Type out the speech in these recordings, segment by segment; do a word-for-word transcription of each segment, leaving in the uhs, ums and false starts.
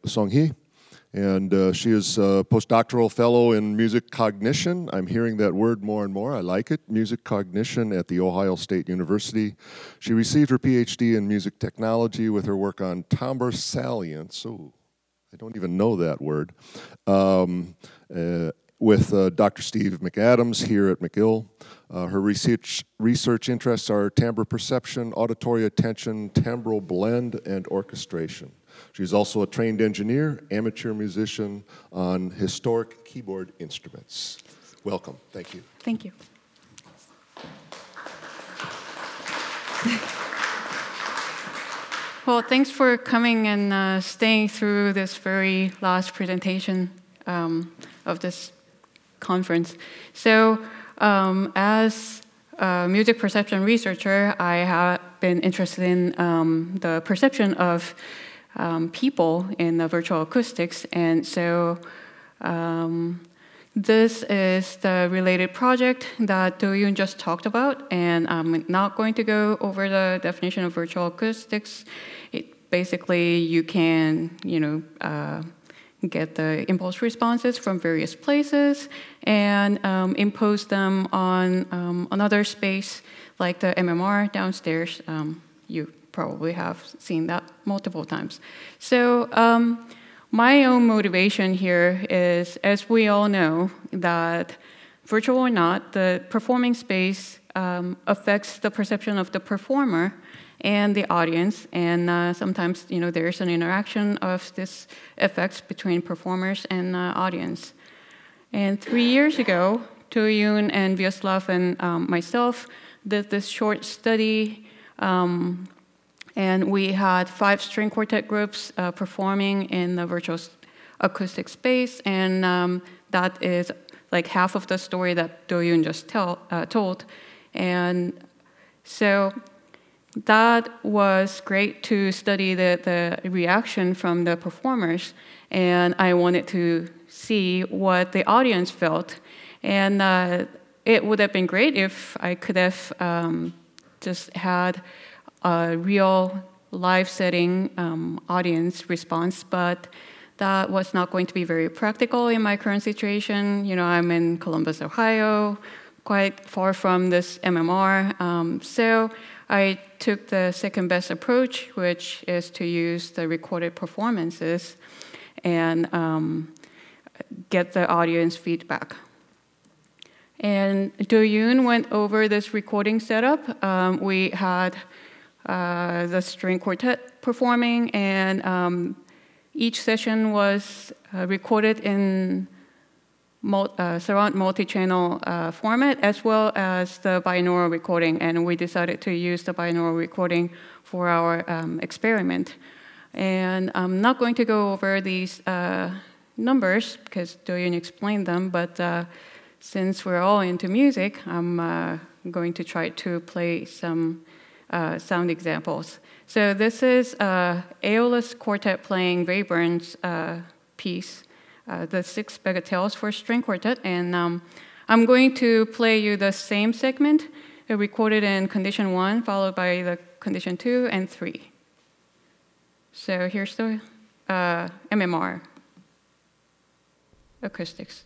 Song-hee, and uh, she is a postdoctoral fellow in music cognition. I'm hearing that word more and more. I like it, music cognition at The Ohio State University. She received her P H D in music technology with her work on timbre salience. Oh, I don't even know that word. Um, uh, with uh, Doctor Steve McAdams here at McGill. Uh, her research, research interests are timbre perception, auditory attention, timbral blend, and orchestration. She's also a trained engineer, amateur musician on historic keyboard instruments. Welcome. Thank you. Thank you. Well, thanks for coming and uh, staying through this very last presentation um, of this conference. So, um, as a music perception researcher, I have been interested in um, the perception of um, people in the virtual acoustics, and so um, this is the related project that Do-Yoon just talked about, and I'm not going to go over the definition of virtual acoustics. It, basically, you can, you know, uh, get the impulse responses from various places and um, impose them on um, another space like the M M R downstairs. Um, you probably have seen that multiple times. So um, my own motivation here is, as we all know, that virtual or not, the performing space um, affects the perception of the performer and the audience, and uh, sometimes, you know, there's an interaction of this effects between performers and uh, audience. And three years ago, Do-Yoon and Vyacheslav and um, myself did this short study, um, and we had five string quartet groups uh, performing in the virtual acoustic space, and um, that is like half of the story that Do-Yoon just tell, uh, told. And so that was great to study the, the reaction from the performers, and I wanted to see what the audience felt. And uh, it would have been great if I could have um, just had a real live setting um, audience response, but that was not going to be very practical in my current situation. You know, I'm in Columbus, Ohio, quite far from this M M R. Um, so I took the second best approach, which is to use the recorded performances and um, get the audience feedback. And Do-Yoon went over this recording setup. Um, we had uh, the string quartet performing, and um, each session was uh, recorded in Mul- uh, surround multi-channel uh, format, as well as the binaural recording, and we decided to use the binaural recording for our um, experiment. And I'm not going to go over these uh, numbers because Do-Yoon explained them, but uh, since we're all into music, I'm uh, going to try to play some uh, sound examples. So this is uh, Aeolus Quartet playing Rayburn's uh, piece, Uh, the six bagatelles for string quartet, and um, I'm going to play you the same segment uh, recorded in condition one, followed by the condition two and three. So here's the uh, M M R acoustics.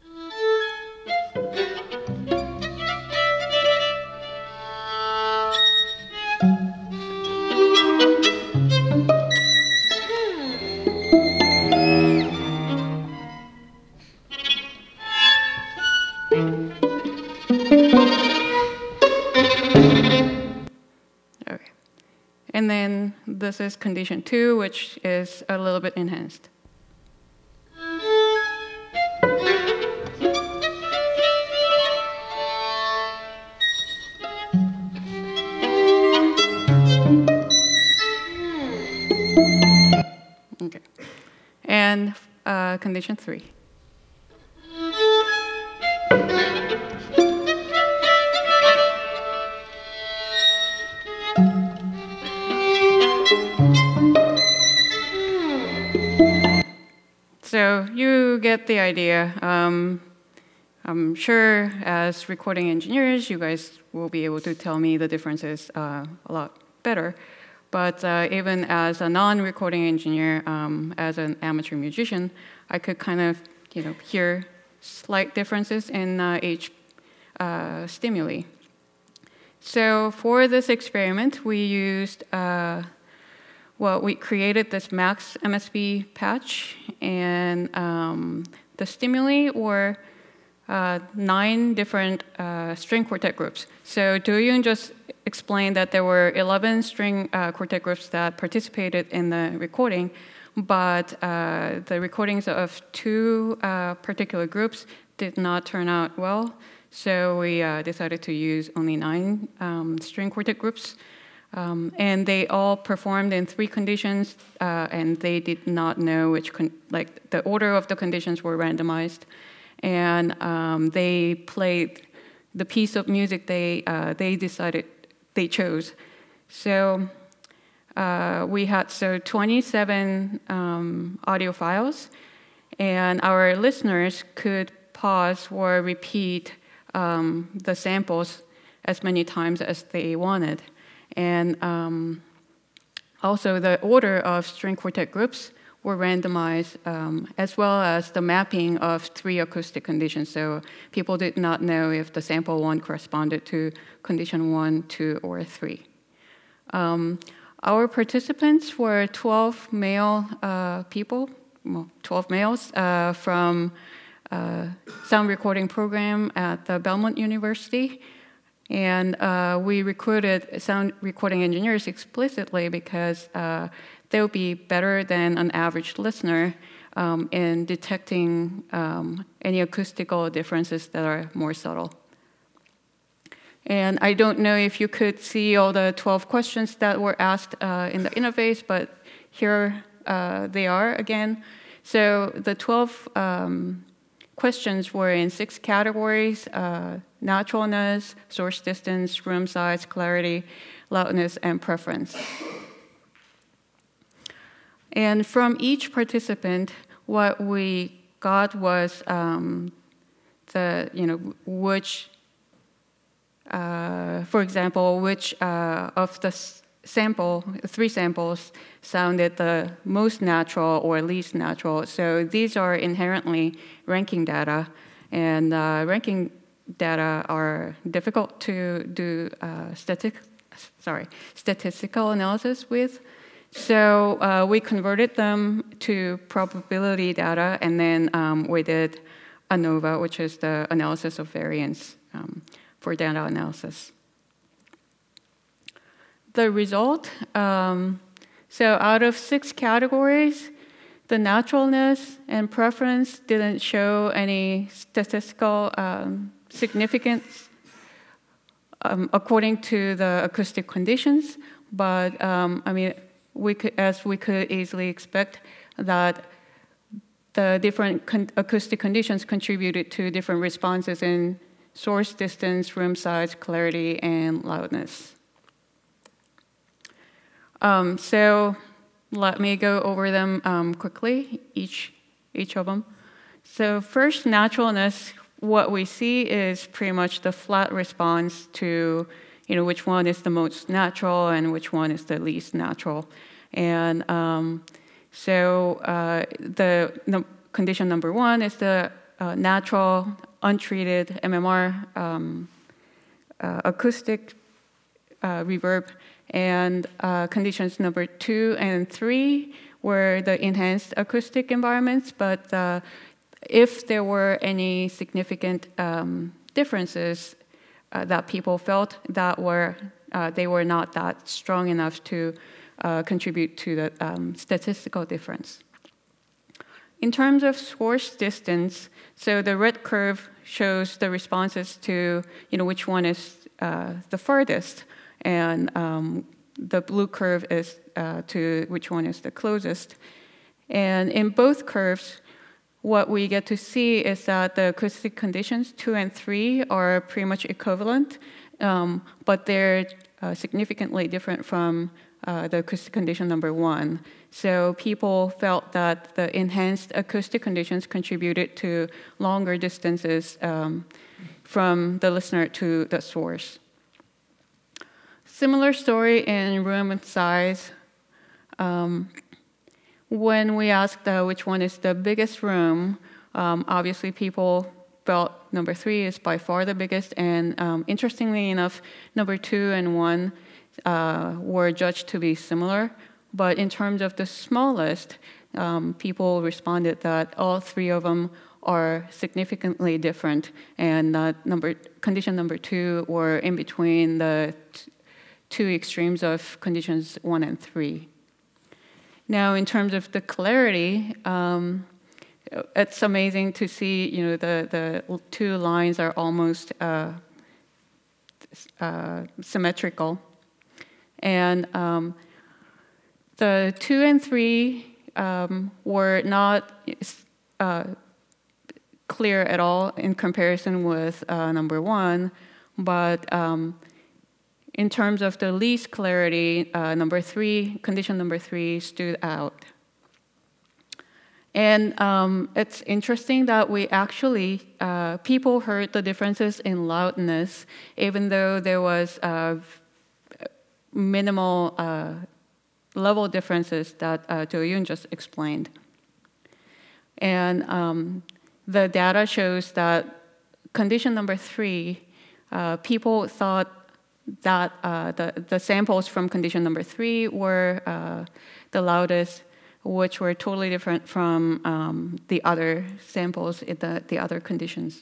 Okay. And then this is condition two, which is a little bit enhanced. Okay. And uh, condition three. So you get the idea. Um, I'm sure as recording engineers, you guys will be able to tell me the differences uh, a lot better. But uh, even as a non-recording engineer, um, as an amateur musician, I could kind of, you know, hear slight differences in uh, each uh, stimuli. So for this experiment, we used, uh, well, we created this Max M S B patch, and um, the stimuli were uh, nine different uh, string quartet groups. So Do-Yoon just explained that there were eleven string uh, quartet groups that participated in the recording, but uh, the recordings of two uh, particular groups did not turn out well. So we uh, decided to use only nine um, string quartet groups. Um, and they all performed in three conditions, uh, and they did not know which, con- like the order of the conditions were randomized. And um, they played the piece of music they uh, they decided they chose. So uh, we had so twenty-seven um, audio files, and our listeners could pause or repeat um, the samples as many times as they wanted. And um, also the order of string quartet groups were randomized, um, as well as the mapping of three acoustic conditions. So people did not know if the sample one corresponded to condition one, two, or three. Um, our participants were twelve male uh, people, well, twelve males uh, from uh, sound recording program at the Belmont University. And uh, we recruited sound recording engineers explicitly because uh, they'll be better than an average listener um, in detecting um, any acoustical differences that are more subtle. And I don't know if you could see all the twelve questions that were asked uh, in the interface, but here uh, they are again. So the twelve um, questions were in six categories: uh, naturalness, source distance, room size, clarity, loudness, and preference. And from each participant, what we got was um, the, you know, which, uh, for example, which uh, of the sample, three samples, sounded the most natural or least natural. So these are inherently ranking data, and uh, ranking data are difficult to do uh, static, sorry, statistical analysis with. So uh, we converted them to probability data, and then um, we did ANOVA, which is the analysis of variance um, for data analysis. The result, um, so out of six categories, the naturalness and preference didn't show any statistical um, significance um, according to the acoustic conditions, but um, I mean, we could, as we could easily expect, that the different con- acoustic conditions contributed to different responses in source distance, room size, clarity, and loudness. Um, so let me go over them um, quickly, each each of them. So first, naturalness. What we see is pretty much the flat response to, you know, which one is the most natural and which one is the least natural. And um, so uh, the no, condition number one is the uh, natural, untreated M M R um, uh, acoustic uh, reverb. And uh, conditions number two and three were the enhanced acoustic environments, but uh, if there were any significant um, differences uh, that people felt, that were uh, they were not that strong enough to uh, contribute to the um, statistical difference. In terms of source distance, so the red curve shows the responses to, you know, which one is uh, the furthest, and um, the blue curve is uh, to which one is the closest. And in both curves, what we get to see is that the acoustic conditions two and three are pretty much equivalent, um, but they're uh, significantly different from uh, the acoustic condition number one. So people felt that the enhanced acoustic conditions contributed to longer distances um, from the listener to the source. similar story in room size. Um, when we asked uh, which one is the biggest room, um, obviously people felt number three is by far the biggest, and um, interestingly enough, number two and one uh, were judged to be similar. But in terms of the smallest, um, people responded that all three of them are significantly different, and uh, number condition number two were in between the t- two extremes of conditions one and three. Now, in terms of the clarity, um, it's amazing to see, you know, the, the two lines are almost uh, uh, symmetrical. And um, the two and three um, were not uh, clear at all in comparison with uh, number one, but um, in terms of the least clarity, uh, number three, condition number three stood out. And um, it's interesting that we actually, uh, people heard the differences in loudness, even though there was uh, minimal uh, level differences that uh, Jo-Yoon just explained. And um, the data shows that condition number three, uh, people thought that uh, the, the samples from condition number three were uh, the loudest, which were totally different from um, the other samples in the, the other conditions.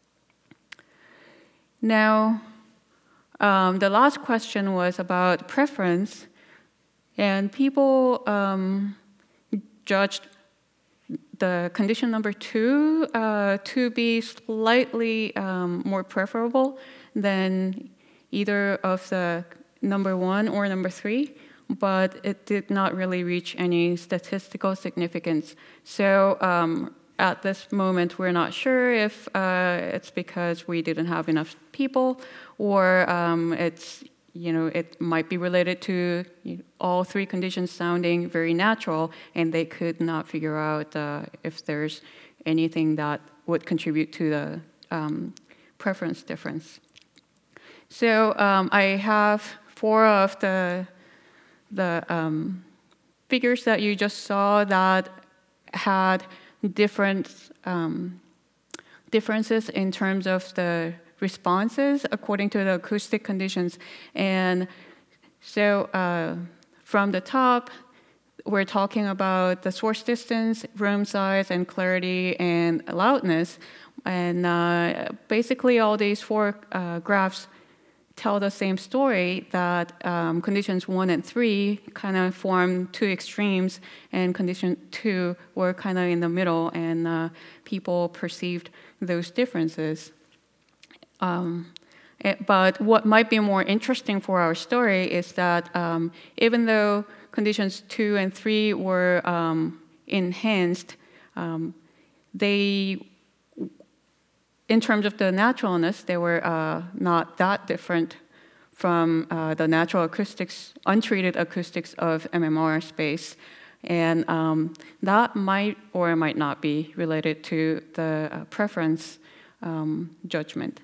Now, um, the last question was about preference, and people um, judged the condition number two uh, to be slightly um, more preferable than either of the number one or number three, but it did not really reach any statistical significance. So um, at this moment, we're not sure if uh, it's because we didn't have enough people, or um, it's, you know, it might be related to you know, all three conditions sounding very natural, and they could not figure out uh, if there's anything that would contribute to the um, preference difference. So um, I have four of the the um, figures that you just saw that had different um, differences in terms of the responses according to the acoustic conditions. And so uh, from the top, we're talking about the source distance, room size, and clarity, and loudness. And uh, basically all these four uh, graphs tell the same story, that um, conditions one and three kind of form two extremes, and condition two were kind of in the middle, and uh, people perceived those differences. Um, it, but what might be more interesting for our story is that um, even though conditions two and three were um, enhanced, um, they in terms of the naturalness, they were uh, not that different from uh, the natural acoustics, untreated acoustics of M M R space. And um, that might or might not be related to the uh, preference um, judgment.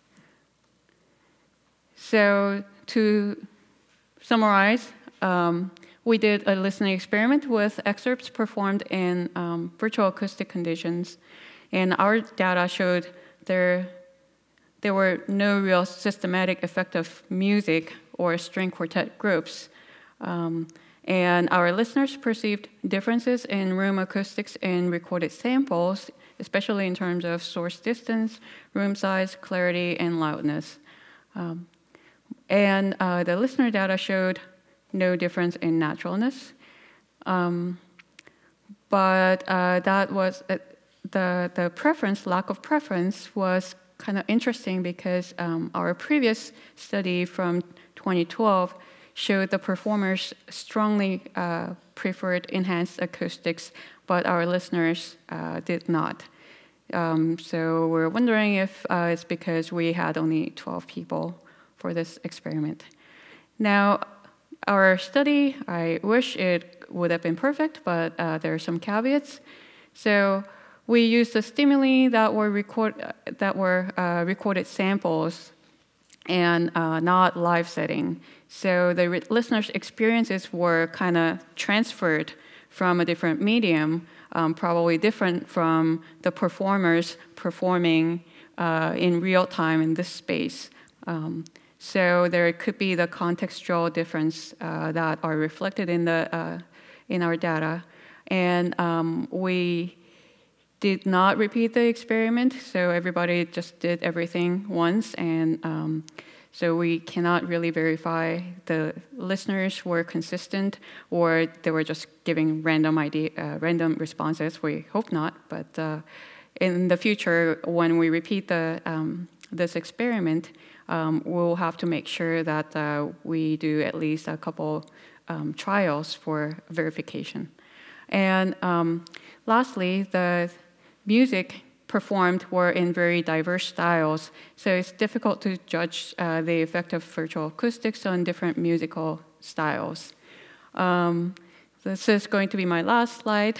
So to summarize, um, we did a listening experiment with excerpts performed in um, virtual acoustic conditions, and our data showed There, there were no real systematic effect of music or string quartet groups. Um, and our listeners perceived differences in room acoustics in recorded samples, especially in terms of source distance, room size, clarity, and loudness. Um, and uh, the listener data showed no difference in naturalness. Um, but uh, that was... Uh, The, the preference, lack of preference, was kind of interesting because um, our previous study from twenty twelve showed the performers strongly uh, preferred enhanced acoustics, but our listeners uh, did not. Um, so we're wondering if uh, it's because we had only twelve people for this experiment. Now, our study, I wish it would have been perfect, but uh, there are some caveats. So we used the stimuli that were record that were uh, recorded samples and uh, not live setting. So the re- listeners' experiences were kind of transferred from a different medium, um, probably different from the performers performing uh, in real time in this space. Um, so there could be the contextual difference uh, that are reflected in the uh, in our data, and um, we did not repeat the experiment. So everybody just did everything once, and um, so we cannot really verify the listeners were consistent or they were just giving random idea, uh, random responses. We hope not, but uh, in the future, when we repeat the um, this experiment, um, we'll have to make sure that uh, we do at least a couple um, trials for verification. And um, lastly, the music performed were in very diverse styles, so it's difficult to judge uh, the effect of virtual acoustics on different musical styles. Um, this is going to be my last slide.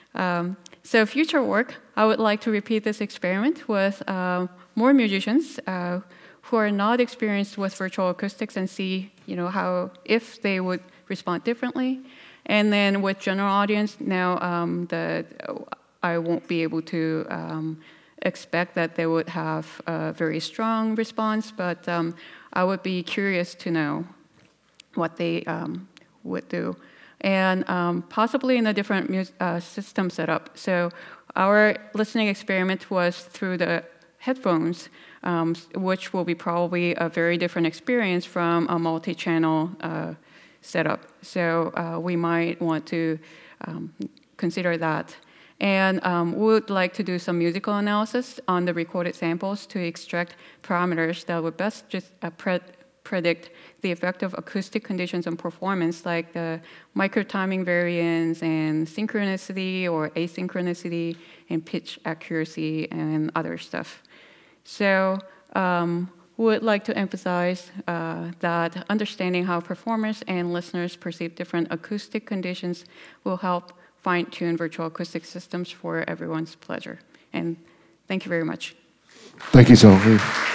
Um, so future work, I would like to repeat this experiment with uh, more musicians uh, who are not experienced with virtual acoustics and see, you know, how if they would respond differently. And then with general audience, now um, the I won't be able to um, expect that they would have a very strong response, but um, I would be curious to know what they um, would do. And um, possibly in a different mu- uh, system setup. So our listening experiment was through the headphones, um, which will be probably a very different experience from a multi-channel uh, setup. So uh, we might want to um, consider that. And um, we would like to do some musical analysis on the recorded samples to extract parameters that would best just uh, pre- predict the effect of acoustic conditions on performance, like the microtiming variance and synchronicity or asynchronicity and pitch accuracy and other stuff. So um, we would like to emphasize uh, that understanding how performers and listeners perceive different acoustic conditions will help fine-tune virtual acoustic systems for everyone's pleasure. And thank you very much. Thank you, Sophie.